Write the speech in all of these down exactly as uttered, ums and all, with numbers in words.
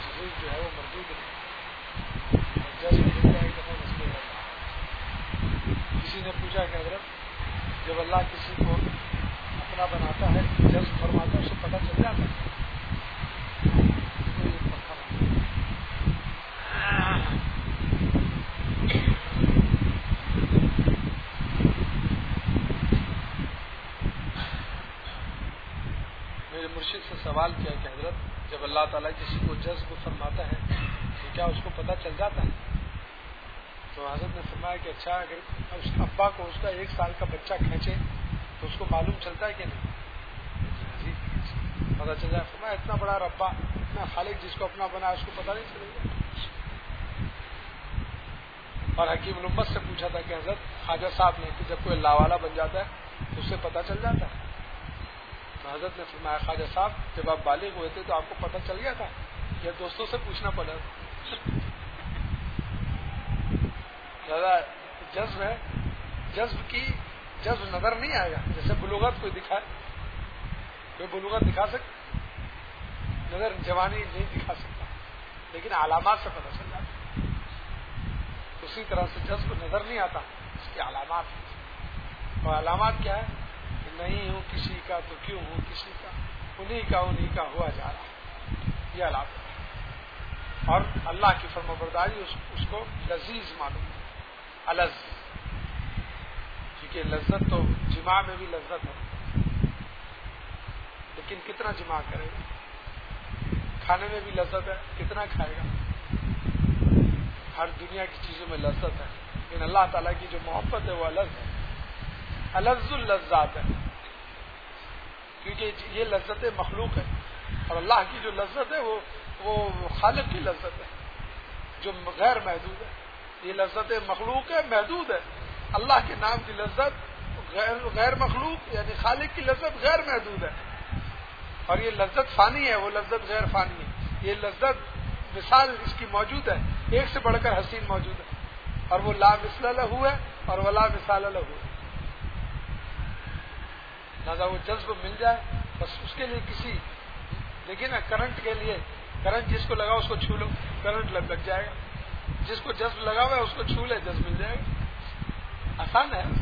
تجویز جو ہے وہ مردود نہیں. جذب ملتا ہے ایک دفعہ مسئلے ہے. کسی نے پوچھا کہ حضرت جب اللہ کسی کو اپنا بناتا ہے جذب فرماتا ہے اس کو پتہ چل جاتا ہے. میرے مرشد سے سوال کیا کہ حضرت جب اللہ تعالیٰ کسی کو جذب فرماتا ہے تو کیا اس کو پتہ چل جاتا ہے؟ تو حضرت نے فرمایا کہ اچھا اگر اس ابا کو اس کا ایک سال کا بچہ کھینچے تو اس کو معلوم چلتا ہے کہ نہیں؟ جی پتہ چل جائے. فرمایا اتنا بڑا ربا اتنا خالق جس کو اپنا بنا اس کو پتہ نہیں چلے گا. اور حکیم الامت سے پوچھا تھا کہ حضرت خواجہ صاحب نے کہ جب کوئی اللہ والا بن جاتا ہے تو اس سے پتہ چل جاتا ہے. تو حضرت نے فرمایا خواجہ صاحب جب آپ بالغ ہوئے تھے تو آپ کو پتہ چل گیا تھا یا دوستوں سے پوچھنا پڑا؟ زیادہ جذب ہے. جذب کی جذب نظر نہیں آئے گا. جیسے بلوغت کوئی دکھائے, کوئی بلوغت دکھا سکتا نظر جوانی نہیں دکھا سکتا, لیکن علامات سے پتہ چل جاتا. اسی طرح سے جذب نظر نہیں آتا, اس کی علامات ہیں. اور علامات کیا ہے کہ نہیں ہوں کسی کا تو کیوں ہوں کسی کا, انہی کا انہی کا ہوا جا رہا, یہ علامات ہے. اور اللہ کی فرمانبرداری اس, اس کو لذیذ معلوم ہے, الذ, کیونکہ لذت تو جماع میں بھی لذت ہے, لیکن کتنا جماع کرے گا. کھانے میں بھی لذت ہے, کتنا کھائے گا. ہر دنیا کی چیزوں میں لذت ہے, لیکن اللہ تعالیٰ کی جو محبت ہے وہ الذ ہے, الذ اللذات ہے, کیونکہ یہ لذت مخلوق ہے. اور اللہ کی جو لذت ہے وہ وہ خالق کی لذت ہے جو غیر محدود ہے. یہ لذت مخلوق ہے, محدود ہے. اللہ کے نام کی لذت غیر غیر مخلوق یعنی خالق کی لذت غیر محدود ہے. اور یہ لذت فانی ہے, وہ لذت غیر فانی ہے. یہ لذت مثال اس کی موجود ہے, ایک سے بڑھ کر حسین موجود ہے, اور وہ لا مثل لہ ہے اور ولا مثال لہ ہے. لہٰذا وہ جذب مل جائے بس اس کے لیے کسی, دیکھیے نا کرنٹ کے لیے, کرنٹ جس کو لگا اس کو چھو لو کرنٹ لگ لگ جائے گا, جس کو جذب لگا ہوا ہے اس کو چھو لے جذب مل جائے گا. آسان ہے,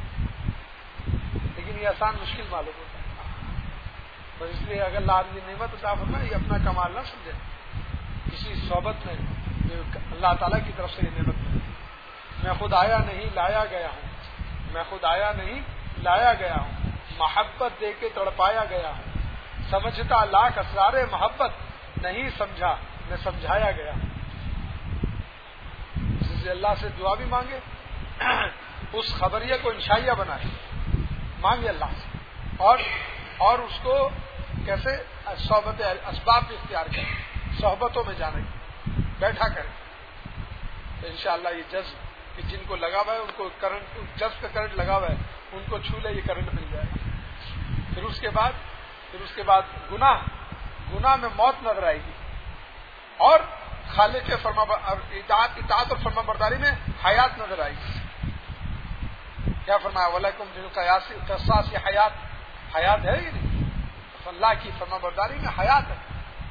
لیکن یہ آسان مشکل معلوم ہوتا ہے. تو اس لیے اگر اللہ آدمی نعمت عطا فرمائے یہ اپنا کمال نہ سمجھے, کسی صحبت میں اللہ تعالیٰ کی طرف سے یہ نعمت ملی. میں خود آیا نہیں لایا گیا ہوں, میں خود آیا نہیں لایا گیا ہوں, محبت دے کے تڑپایا گیا ہوں. سمجھتا لاکھ اسرار محبت, نہیں سمجھا میں سمجھایا گیا ہوں. اس لیے اللہ سے دعا بھی مانگے, اس خبریہ کو انشائیہ بنائے, مانگے اللہ سے, اور اور اس کو کیسے صحبت اسباب بھی اختیار کرے, صحبتوں میں جانے کی, بیٹھا کرے. تو انشاءاللہ یہ جذب کہ جن کو لگا ہوا ہے ان کو کرنٹ, جذب کا کرنٹ لگا ہوا ہے ان کو چھو لے یہ کرنٹ مل جائے گا. پھر اس کے بعد پھر اس کے بعد گناہ گناہ میں موت نظر آئے گی, اور خالق کے فرما اطاعت اطاعت اور فرما برداری میں حیات نظر آئے گی. کیا فرمایا وَلَكُمْ فِي الْقِصَاصِ حیات, حیات ہے یہ نہیں, اللہ کی فرما برداری میں حیات ہے.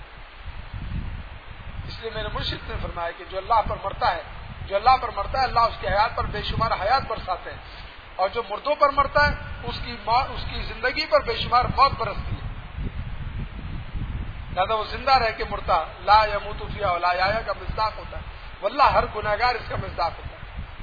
اس لیے میرے مرشد نے فرمایا کہ جو اللہ پر مرتا ہے جو اللہ پر مرتا ہے اللہ اس کی حیات پر بے شمار حیات برساتے ہیں, اور جو مردوں پر مرتا ہے اس کی اس کی زندگی پر بے شمار موت برستی ہے. لہذا وہ زندہ رہ کے مرتا لا یموت فیہا ولا یحیا کا مصداق ہوتا ہے, واللہ ہر گنہگار اس کا مصداق ہوتا ہے.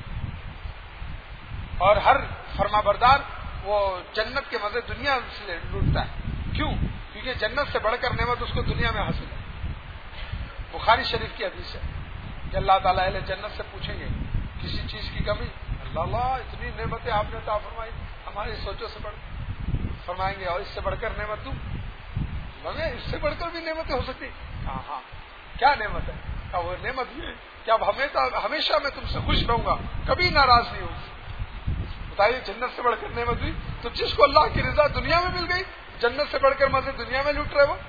اور ہر فرما بردار وہ جنت کے مزے دنیا سے لوٹتا ہے. کیوں؟ کیونکہ جنت سے بڑھ کر نعمت اس کو دنیا میں حاصل ہے. بخاری شریف کی حدیث ہے کہ اللہ تعالیٰ اہل جنت سے پوچھیں گے کسی چیز کی کمی, اللہ اللہ اتنی نعمتیں آپ نے عطا فرمائی ہماری سوچوں سے بڑھ, فرمائیں گے اور اس سے بڑھ کر نعمت دوں, مگر اس سے بڑھ کر بھی نعمتیں ہو سکتی. ہاں ہاں کیا نعمت ہے؟ کیا وہ نعمت یہ کہ اب ہمیشہ میں تم سے خوش رہوں گا, کبھی ناراض نہیں ہوں. بتائیے جنت سے بڑھ کر نعمت ہوئی, تو جس کو اللہ کی رضا دنیا میں مل گئی جنت سے بڑھ کر مزے دنیا میں لوٹ رہے وہ.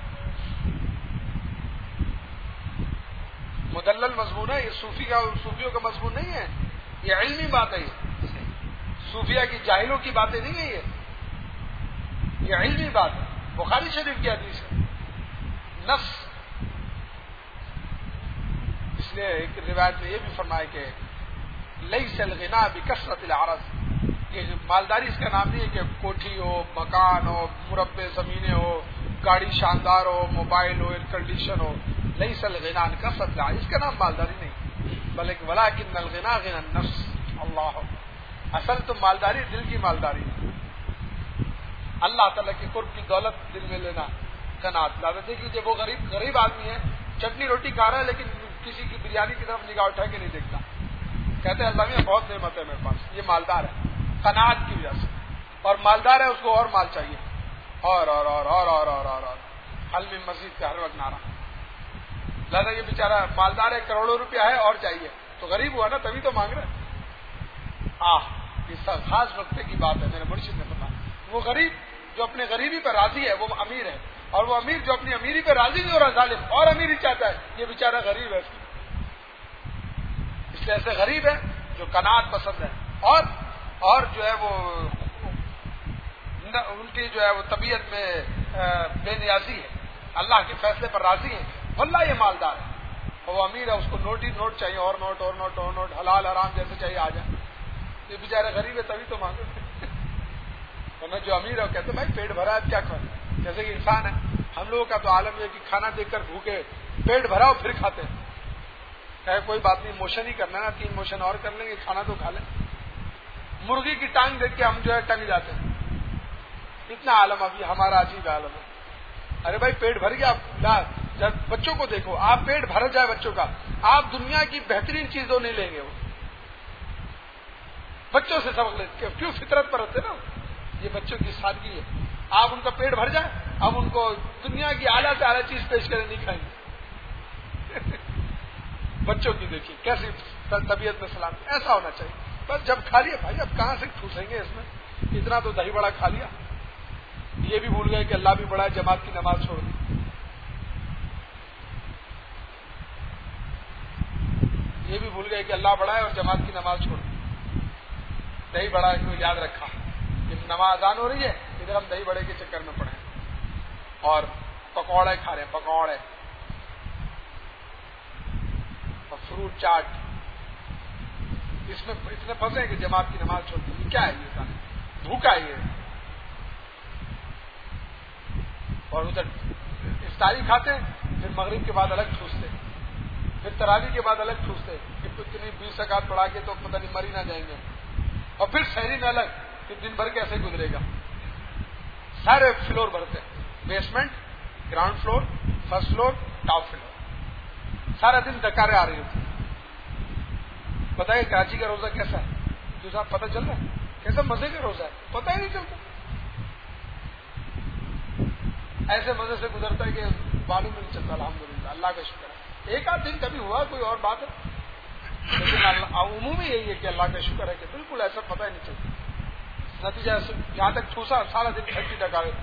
مدلل مضمون ہے یہ, صوفی کا صوفیوں کا مضمون نہیں ہے, یہ علمی بات ہے. یہ صوفیہ کی جاہلوں کی باتیں نہیں ہے, یہ یہ علمی بات ہے. بخاری شریف کی حدیث ہے, نفس اس لیے ایک روایت میں یہ بھی فرمایا کہ لیس الغنا بکثرت العرض، کہ مالداری اس کا نام نہیں ہے کہ کوٹھی ہو، مکان ہو، مربع زمینیں ہو، گاڑی شاندار ہو، موبائل ہو، ایئر کنڈیشن ہو. لیس الغنا بکثرت العرض، اس کا نام مالداری نہیں، بلکہ ولکن الغنا غنى النفس. اللہ، اصل تو مالداری دل کی مالداری ہے، اللہ تعالیٰ کی قرب کی دولت دل میں لینا. قناعت. لہٰذا دیکھ لیجیے وہ غریب غریب آدمی ہے، چٹنی روٹی کھا رہا ہے لیکن کسی کی بریانی کی طرف نگاہ اٹھا کے نہیں دیکھتا، کہتے ہیں اللہ میاں بہت نعمت ہے میرے پاس. یہ مالدار ہے قناعت کی وجہ سے، اور مالدار ہے اس کو اور مال چاہیے، اور اور اور اور اور اور اور, اور. حل میں مزید کا ہر وقت نعرہ. لہٰذا یہ بیچارہ مالدار ہے، کروڑوں روپیہ ہے اور چاہیے، تو غریب ہوا نا تبھی تو مانگ رہا ہے. آہ یہ خاص وقت کی بات ہے، میرے مرشد نے بتایا. وہ غریب جو اپنے غریبی پر راضی ہے وہ امیر ہے، اور وہ امیر جو اپنی امیری پہ راضی نہیں ہو رہا ظالم اور امیری چاہتا ہے، یہ بیچارہ غریب ہے. اس لیے ایسے غریب ہے جو قناعت پسند ہے، اور اور جو ہے وہ ان کی جو ہے وہ طبیعت میں بے نیازی ہے، اللہ کے فیصلے پر راضی ہے، واللہ یہ مالدار ہے. اور وہ امیر ہے، اس کو نوٹ ہی نوٹ چاہیے، اور نوٹ اور نوٹ اور نوٹ، حلال حرام جیسے چاہیے آ جائے. یہ بیچارہ غریب ہے تبھی تو مانگے. ورنہ جو امیر ہے وہ کہتے بھائی پیٹ بھرا ہے کیا کھانا. جیسے کہ انسان ہے، ہم لوگوں کا تو عالم یہ کہ کھانا دیکھ کر بھوکے پیٹ بھرا ہو پھر کھاتے ہیں. کہ کوئی بات نہیں، موشن ہی کرنا ہے نا، تین موشن اور کر لیں گے، کھانا تو کھا لیں. مرغی کی ٹانگ دیکھ کے ہم جو ہے ٹنگ جاتے ہیں. اتنا عالم ابھی ہمارا عجیب عالم ہے. ارے بھائی پیٹ بھر گیا، جب بچوں کو دیکھو، آپ پیٹ بھر جائے بچوں کا، آپ دنیا کی بہترین چیزوں نہیں لیں گے. وہ بچوں سے سبق لیتے کیوں، فطرت پر ہوتے نا، یہ بچوں کی سادگی ہے. آپ ان کا پیٹ بھر جائے، اب ان کو دنیا کی اعلیٰ سے اعلیٰ چیز پیش کریں نہیں کھائیں گے. بچوں کی دیکھیے کیسی طبیعت میں سلام، ایسا ہونا چاہیے. بس جب کھا لیا بھائی، اب کہاں سے ٹھوسیں گے اس میں، اتنا تو دہی بڑا کھا لیا. یہ بھی بھول گئے کہ اللہ بھی بڑا ہے، جماعت کی نماز چھوڑ دی. یہ بھی بھول گئے کہ اللہ بڑا ہے اور جماعت کی نماز چھوڑ دی. دہی بڑا ہے کو یاد رکھا، نماز آن ہو رہی ہے، ادھر ہم دہی بڑے کے چکر میں پڑے اور پکوڑے کھا رہے ہیں، پکوڑے اور فروٹ چاٹ. اس میں اتنے پھنسے کہ جماعت کی نماز چھوڑ دی. کیا ہے یہ کھانا، بھوکا ہے یہ. اور ادھر افطاری کھاتے ہیں، پھر مغرب کے بعد الگ ٹھوستے، پھر تراویح کے بعد الگ ٹھوستے کہ اتنی بیس رکعت پڑھا کے تو پتہ نہیں مر ہی نہ جائیں گے. اور پھر شہری میں الگ، پھر دن بھر کیسے گزرے گا. سارے فلور بھرتے ہیں، basement, ground floor, first floor, top floor, سارا دن ڈکارے آ رہی ہوتی. بتائیے کراچی کا روزہ کیسا ہے جو صاحب پتہ چل رہا ہے، کیسا مزے کا روزہ ہے، پتہ ہی نہیں چلتا. ایسے مزے سے گزرتا ہے کہ معلوم نہیں چلتا. الحمدللہ، اللہ کا شکر ہے. ایک آدھ دن کبھی ہوا کوئی اور بات ہے، لیکن عمومی یہی ہے کہ اللہ کا شکر ہے کہ بالکل ایسا پتہ ہی نہیں چلتا. نتیجہ جہاں تک ٹھوسا سارا دن کھٹی ڈکاوے.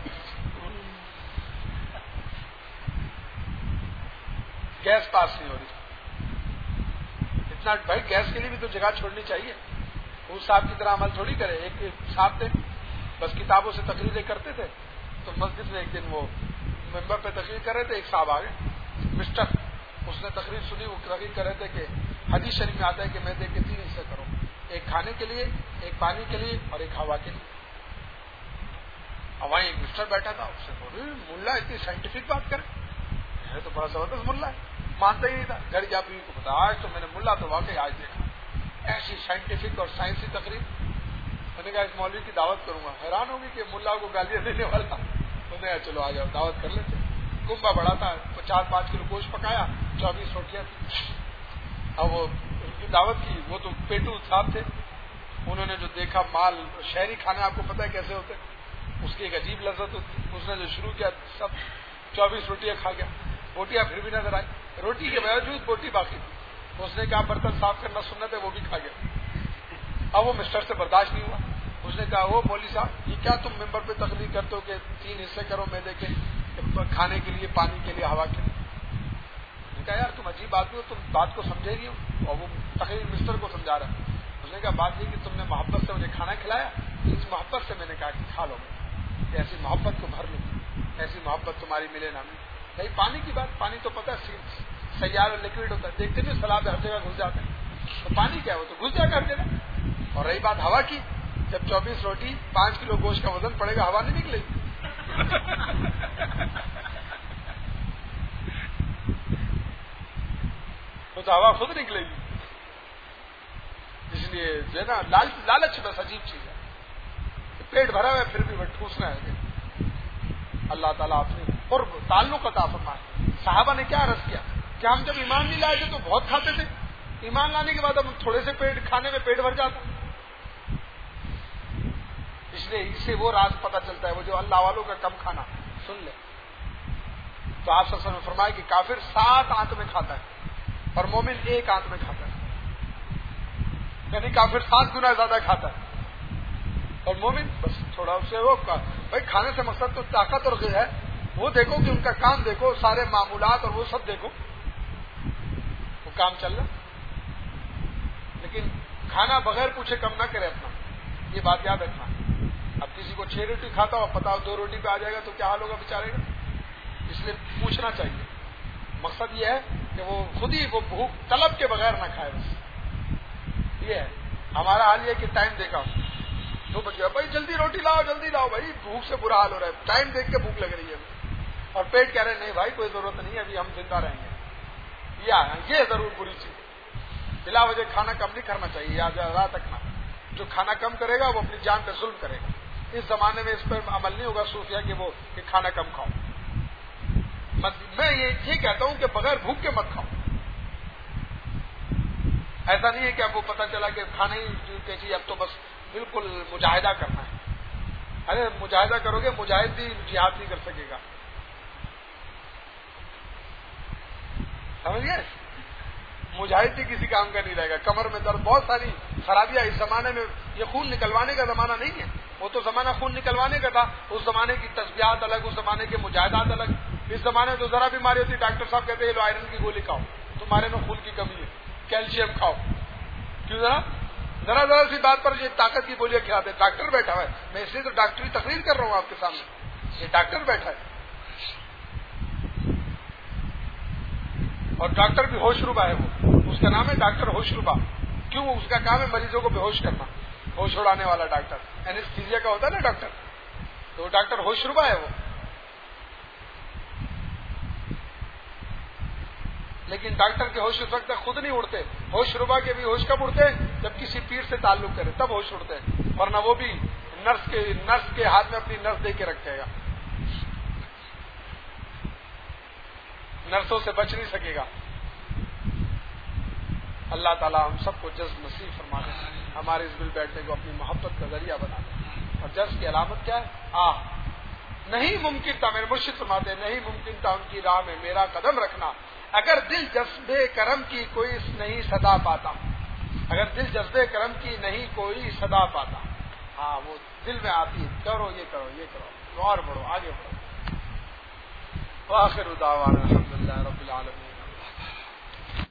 گیس پاس نہیں ہو رہی. اتنا بھائی گیس کے لیے بھی تو جگہ چھوڑنی چاہیے. اس صاحب کی طرح عمل تھوڑی کرے. ایک صاحب تھے بس کتابوں سے تقریریں کرتے تھے، تو مسجد میں ایک دن وہ ممبر پہ تقریر کر رہے تھے، ایک صاحب آ گئے مسٹر، اس نے تقریر سنی، وہ تقریر کر رہے تھے کہ حدیث شریف میں آتا ہے کہ میں دیکھ کے تین حصے کرو، ایک کھانے کے لیے، ایک پانی کے لیے اور ایک ہوا کے لیے. اور وہیں ایک مسٹر بیٹھا تھا، اس سے بولے ملا اتنی سائنٹیفک بات کرے، یہ تو بڑا زبردست ملا ہے. مانتا ہی نہیں تھا. گھر جا بیوی کو بتا، آج تو میں نے ملا تو واقعی آج دیکھا ایسی سائنٹیفک اور سائنسی تقریر. میں نے کہا اس مولوی کی دعوت کروں گا. حیران ہوگی کہ ملا کو گالیاں دینے والا. انہوں نے کہا چلو آ جاؤ دعوت کر لیتے. کنبا بڑا تھا، چار پانچ کلو گوشت پکایا، چوبیس روٹیاں. اب وہ ان کی دعوت کی، وہ تو پیٹو صاحب تھے. انہوں نے جو دیکھا مال، شہری کھانے آپ کو پتہ ہے کیسے ہوتے، اس کی ایک عجیب لذت ہوتی. اس نے جو شروع کیا سب چوبیس روٹیاں کھا گیا. روٹیاں پھر بھی نظر آئی، روٹی کے باوجود روٹی باقی تھی. اس نے کہا برتن صاف کرنا سنت ہے، وہ بھی کھا گیا. اب وہ مسٹر سے برداشت نہیں ہوا. اس نے کہا وہ مولوی صاحب یہ کیا تم ممبر پہ تقریر کرتے ہو کہ تین حصے کرو میں دیکھے، کھانے کے لیے، پانی کے لیے، ہوا کے لیے. نے کہا یار تم عجیب آدمی ہو، تم بات کو سمجھے نہیں ہو. اور وہ تقریر مسٹر کو سمجھا رہا ہے. اس نے کہا بات یہ کہ تم نے محبت سے مجھے کھانا کھلایا، اس محبت سے میں نے کہا کہ کھا لو، ایسی محبت کو بھر لو، ایسی محبت تمہاری ملے نہ ملے. بھائی پانی کی بات، پانی تو پتہ ہے سیارہ لکوڈ ہوتا ہے، دیکھتے نہیں سلاب ہر جگہ گھس جاتے ہیں، تو پانی کیا ہے وہ تو گھس جائے گا ہر جگہ. اور رہی بات ہوا کی، جب چوبیس روٹی پانچ کلو گوشت کا وزن پڑے گا ہوا نہیں نکلے گی. وہ تو ہوا خود نکلے گی. اس لیے جو ہے نا لال لالچ بس عجیب چیز ہے. پیٹ بھرا ہوا ہے پھر بھی وہ ٹھوسنا ہے. اللہ تعالیٰ اپنے قرب تعلق عطا فرمائے. صحابہ نے کیا عرض کیا کہ ہم جب ایمان نہیں لائے تھے تو بہت کھاتے تھے، ایمان لانے کے بعد ہم تھوڑے سے پیٹ کھانے میں پیٹ بھر جاتا. اس لیے اس سے وہ راز پتہ چلتا ہے، وہ جو اللہ والوں کا کم کھانا. سن لے تو آپ سب نے فرمایا کہ کافر سات آنت میں کھاتا ہے اور مومن ایک آنت میں کھاتا ہے، یعنی کافر سات گنا زیادہ کھاتا ہے اور مومن بس تھوڑا اس سے وہ. بھائی کھانے سے مقصد تو طاقت اور غذا ہے، وہ دیکھو کہ ان کا کام دیکھو، سارے معمولات اور وہ سب دیکھو، وہ کام چل رہا. لیکن کھانا بغیر پوچھے کم نہ کرے اپنا، یہ بات یاد رکھنا. اب کسی کو چھ روٹی کھاتا ہو پتا ہو دو روٹی پہ آ جائے گا تو کیا حال ہوگا بیچارے گا. اس لیے پوچھنا چاہیے. مقصد یہ ہے کہ وہ خود ہی وہ بھوک طلب کے بغیر نہ کھائے. بس یہ ہے ہمارا حال. یہ کہ ٹائم دیکھا ہوں دو بج گیا، بھائی جلدی روٹی لاؤ جلدی لاؤ. بھائی بھوک سے برا حال ہو رہا ہے، ٹائم دیکھ کے بھوک لگ رہی ہے اور پیٹ کہہ رہے نہیں بھائی کوئی ضرورت نہیں ہے، ابھی ہم زندہ رہیں گے. یہ ضرور بری چیز. بلا وجہ کھانا کم نہیں کرنا چاہیے. یاد رات رکھنا، جو کھانا کم کرے گا وہ اپنی جان پہ ظلم کرے گا. اس زمانے میں اس پر عمل نہیں ہوگا صوفیہ کہ وہ کہ کھانا کم کھاؤ. میں یہ کہتا ہوں کہ بغیر بھوک کے مت کھاؤ. ایسا نہیں ہے کہ اب وہ پتہ چلا کہ کھانا ہی کہ جی اب تو بس بالکل مجاہدہ کرنا ہے. ارے مجاہدہ کرو گے، مجاہد بھی جہاد نہیں کر سکے گا. سمجھ گئے؟ مجاہد بھی کسی کام کا نہیں رہے گا. کمر میں درد، بہت ساری خرابیاں. اس زمانے میں یہ خون نکلوانے کا زمانہ نہیں ہے. وہ تو زمانہ خون نکلوانے کا تھا. اس زمانے کی تسبیحات الگ، اس زمانے کے مجاہدات الگ. اس زمانے میں تو ذرا بیماری ہوتی ڈاکٹر صاحب کہتے ہیں لو آئرن کی گولی کھاؤ، تمہارے میں خون کی کمی ہے، کیلشیم کھاؤ. کیوں ذرا ذرا ذرا سی بات پر یہ طاقت کی گولیاں کھلاتے. ڈاکٹر بیٹھا ہوا ہے، میں اس لیے تو ڈاکٹری تقریر کر رہا ہوں آپ کے سامنے. یہ ڈاکٹر بیٹھا ہے اور ڈاکٹر بھی ہوش ربا ہے. وہ اس کا نام ہے ڈاکٹر ہوش ربا. کیوں؟ اس کا کام ہے مریضوں کو بے ہوش کرنا، ہوش اڑانے والا ڈاکٹر. اینستھیزیا کا ہوتا ہے نا ڈاکٹر، تو وہ ڈاکٹر ہوش ربا ہے وہ. لیکن ڈاکٹر کے ہوش اس وقت تک خود نہیں اڑتے. ہوش ربا کے بھی ہوش کب اڑتے ہیں؟ جب کسی پیر سے تعلق کرے تب ہوش اڑتے ہیں، ورنہ وہ بھی نرس کے نرس کے ہاتھ میں اپنی نرس دے کے رکھے گا، نرسوں سے بچ نہیں سکے گا. اللہ تعالیٰ ہم سب کو جذب نصیب فرما دے، ہمارے اس مل بیٹھنے کو اپنی محبت کا ذریعہ بنا دے. اور جذب کی علامت کیا ہے؟ آہ نہیں ممکن تھا، میرے مرشد فرماتے نہیں ممکن تھا ان کی راہ میں میرا قدم رکھنا، اگر دل جذب کرم کی کوئی نہیں صدا پاتا. اگر دل جذب کرم کی نہیں کوئی صدا پاتا. ہاں وہ دل میں آتی ہے، کرو یہ کرو یہ کرو، اور بڑھو آگے بڑھو. وآخر دعوانا الحمدللہ رب العالمین.